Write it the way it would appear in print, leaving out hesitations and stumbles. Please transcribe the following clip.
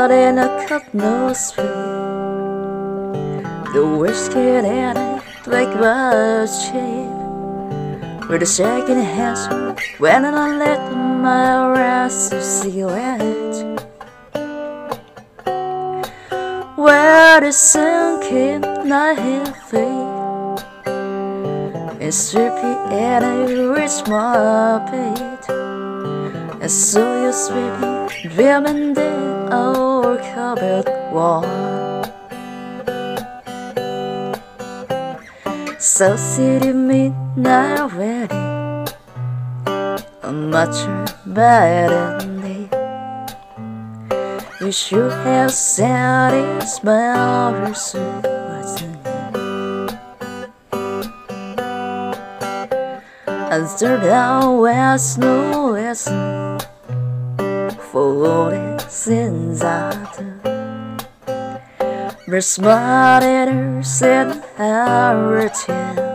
out in a Cognos street. The whiskey and a black was cheap. With a shaking hands when I let my rest silhouette. Where the sunken night fade, it's sleepy and I reach my bed. I saw you sweeping, dreaming that our cupboard wall. So city midnight wedding, a much better day. You should have said it, smell your sweet wasn't it? Answer down west, no lesson for all the sins I do. We're smarter than our chance.